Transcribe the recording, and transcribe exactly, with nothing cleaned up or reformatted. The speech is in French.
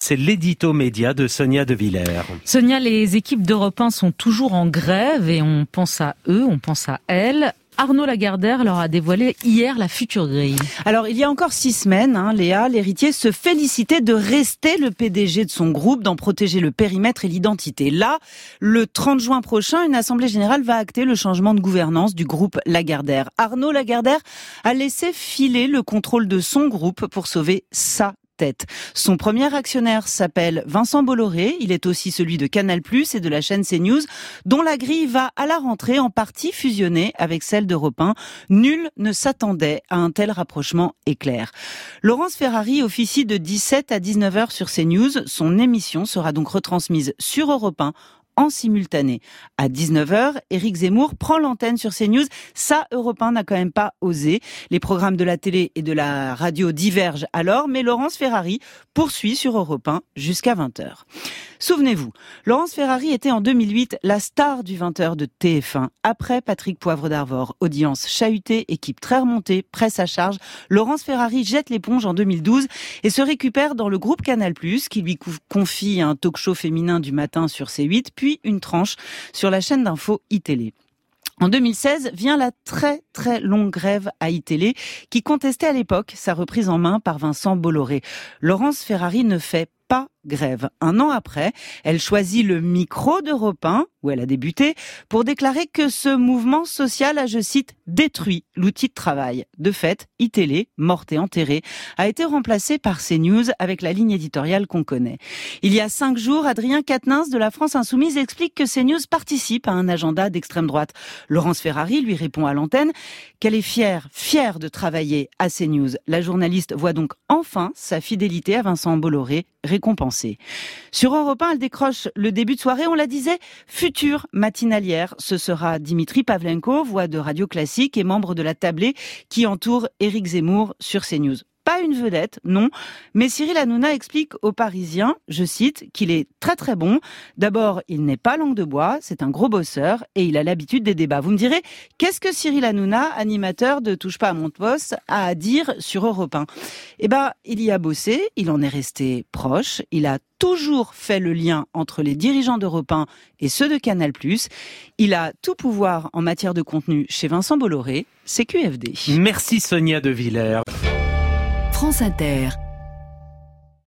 C'est l'édito média de Sonia De Villers. Sonia, les équipes d'Europe un sont toujours en grève et on pense à eux, on pense à elles. Arnaud Lagardère leur a dévoilé hier la future grille. Alors, il y a encore six semaines, hein, Léa, l'héritier se félicitait de rester le P D G de son groupe, d'en protéger le périmètre et l'identité. Là, le trente juin prochain, une assemblée générale va acter le changement de gouvernance du groupe Lagardère. Arnaud Lagardère a laissé filer le contrôle de son groupe pour sauver sa tête. Son premier actionnaire s'appelle Vincent Bolloré. Il est aussi celui de Canal plus et de la chaîne CNews, dont la grille va à la rentrée en partie fusionner avec celle d'Europe un. Nul ne s'attendait à un tel rapprochement éclair. Laurence Ferrari officie de dix-sept à dix-neuf heures sur CNews. Son émission sera donc retransmise sur Europe un en simultané. À dix-neuf heures, Éric Zemmour prend l'antenne sur CNews. Ça, Europe un n'a quand même pas osé. Les programmes de la télé et de la radio divergent alors, mais Laurence Ferrari poursuit sur Europe un jusqu'à vingt heures. Souvenez-vous, Laurence Ferrari était en deux mille huit la star du vingt heures de T F un. Après Patrick Poivre d'Arvor, audience chahutée, équipe très remontée, presse à charge, Laurence Ferrari jette l'éponge en deux mille douze et se récupère dans le groupe Canal plus, qui lui confie un talk-show féminin du matin sur C huit, puis une tranche sur la chaîne d'info iTélé. En deux mille seize vient la très très longue grève à iTélé qui contestait à l'époque sa reprise en main par Vincent Bolloré. Laurence Ferrari ne fait pas grève. Un an après, elle choisit le micro d'Europe un, où elle a débuté, pour déclarer que ce mouvement social a, je cite, détruit l'outil de travail. De fait, iTélé, morte et enterrée, a été remplacée par CNews avec la ligne éditoriale qu'on connaît. Il y a cinq jours, Adrien Quatennens de la France Insoumise explique que CNews participe à un agenda d'extrême droite. Laurence Ferrari lui répond à l'antenne qu'elle est fière, fière de travailler à CNews. La journaliste voit donc enfin sa fidélité à Vincent Bolloré récompensée. Sur Europe un, elle décroche le début de soirée, on la disait, future matinalière. Ce sera Dimitri Pavlenko, voix de Radio Classique et membre de la tablée qui entoure Éric Zemmour sur CNews. Pas une vedette, non, mais Cyril Hanouna explique aux Parisiens, je cite, qu'il est très très bon. D'abord, il n'est pas langue de bois, c'est un gros bosseur et il a l'habitude des débats. Vous me direz, qu'est-ce que Cyril Hanouna, animateur de Touche pas à mon poste, a à dire sur Europe un ? Eh ben, il y a bossé, il en est resté proche, il a toujours fait le lien entre les dirigeants d'Europe un et ceux de Canal plus. Il a tout pouvoir en matière de contenu chez Vincent Bolloré, c'est Q F D. Merci Sonia De Villers. France Inter.